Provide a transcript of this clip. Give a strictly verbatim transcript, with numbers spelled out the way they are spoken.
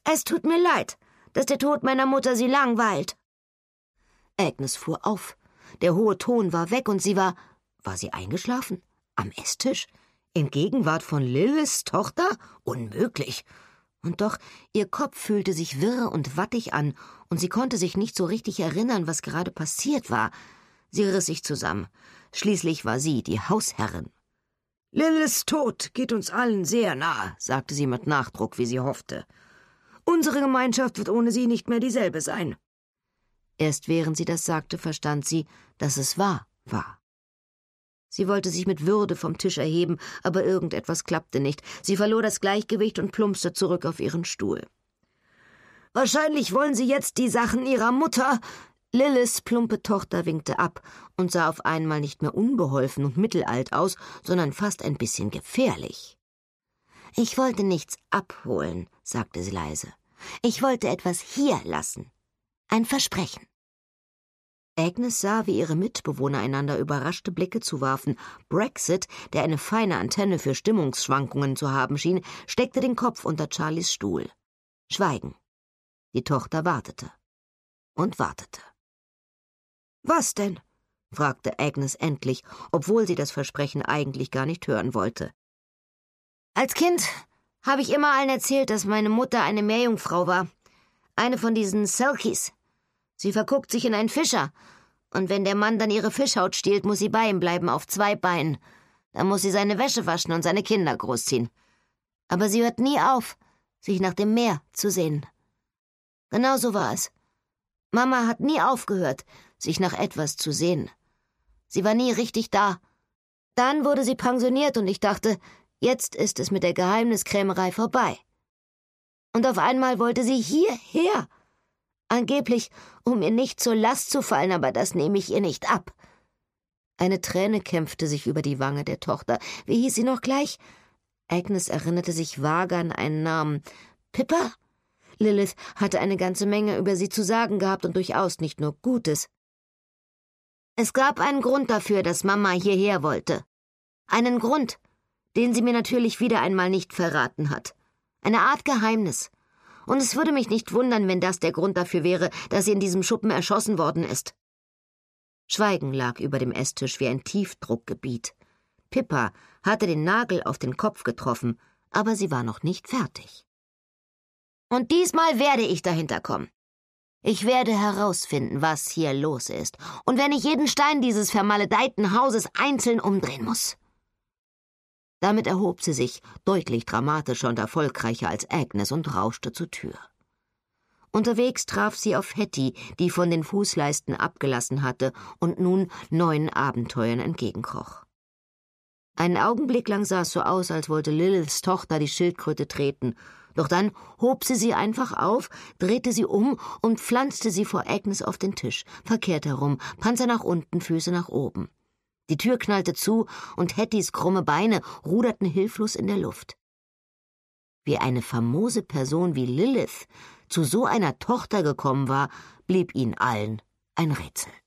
»Es tut mir leid, dass der Tod meiner Mutter Sie langweilt.« Agnes fuhr auf. Der hohe Ton war weg und sie war... War sie eingeschlafen? Am Esstisch? In Gegenwart von Liliths Tochter? Unmöglich. Und doch, ihr Kopf fühlte sich wirr und wattig an, und sie konnte sich nicht so richtig erinnern, was gerade passiert war. Sie riss sich zusammen. Schließlich war sie die Hausherrin. »Liliths Tod geht uns allen sehr nahe«, sagte sie mit Nachdruck, wie sie hoffte. »Unsere Gemeinschaft wird ohne sie nicht mehr dieselbe sein.« Erst während sie das sagte, verstand sie, dass es wahr war. Sie wollte sich mit Würde vom Tisch erheben, aber irgendetwas klappte nicht. Sie verlor das Gleichgewicht und plumpste zurück auf ihren Stuhl. »Wahrscheinlich wollen Sie jetzt die Sachen Ihrer Mutter...« Liliths plumpe Tochter winkte ab und sah auf einmal nicht mehr unbeholfen und mittelalt aus, sondern fast ein bisschen gefährlich. »Ich wollte nichts abholen«, sagte sie leise. »Ich wollte etwas hier lassen. Ein Versprechen.« Agnes sah, wie ihre Mitbewohner einander überraschte Blicke zuwarfen. Brexit, der eine feine Antenne für Stimmungsschwankungen zu haben schien, steckte den Kopf unter Charlies Stuhl. Schweigen. Die Tochter wartete und wartete. »Was denn?« fragte Agnes endlich, obwohl sie das Versprechen eigentlich gar nicht hören wollte. »Als Kind habe ich immer allen erzählt, dass meine Mutter eine Meerjungfrau war. Eine von diesen Selkies. Sie verguckt sich in einen Fischer, und wenn der Mann dann ihre Fischhaut stiehlt, muss sie bei ihm bleiben, auf zwei Beinen. Dann muss sie seine Wäsche waschen und seine Kinder großziehen. Aber sie hört nie auf, sich nach dem Meer zu sehnen. Genau so war es. Mama hat nie aufgehört, sich nach etwas zu sehnen. Sie war nie richtig da. Dann wurde sie pensioniert und ich dachte, jetzt ist es mit der Geheimniskrämerei vorbei. Und auf einmal wollte sie hierher. Angeblich, um ihr nicht zur Last zu fallen, aber das nehme ich ihr nicht ab.« Eine Träne kämpfte sich über die Wange der Tochter. Wie hieß sie noch gleich? Agnes erinnerte sich vage an einen Namen. Pippa? Lilith hatte eine ganze Menge über sie zu sagen gehabt und durchaus nicht nur Gutes. Es gab einen Grund dafür, dass Mama hierher wollte. Einen Grund, den sie mir natürlich wieder einmal nicht verraten hat. Eine Art Geheimnis. Und es würde mich nicht wundern, wenn das der Grund dafür wäre, dass sie in diesem Schuppen erschossen worden ist. Schweigen lag über dem Esstisch wie ein Tiefdruckgebiet. Pippa hatte den Nagel auf den Kopf getroffen, aber sie war noch nicht fertig. »Und diesmal werde ich dahinter kommen. Ich werde herausfinden, was hier los ist, und wenn ich jeden Stein dieses vermaledeiten Hauses einzeln umdrehen muss.« Damit erhob sie sich, deutlich dramatischer und erfolgreicher als Agnes, und rauschte zur Tür. Unterwegs traf sie auf Hetty, die von den Fußleisten abgelassen hatte und nun neuen Abenteuern entgegenkroch. Einen Augenblick lang sah es so aus, als wollte Liliths Tochter die Schildkröte treten, doch dann hob sie sie einfach auf, drehte sie um und pflanzte sie vor Agnes auf den Tisch, verkehrt herum, Panzer nach unten, Füße nach oben. Die Tür knallte zu, und Hettys krumme Beine ruderten hilflos in der Luft. Wie eine famose Person wie Lilith zu so einer Tochter gekommen war, blieb ihnen allen ein Rätsel.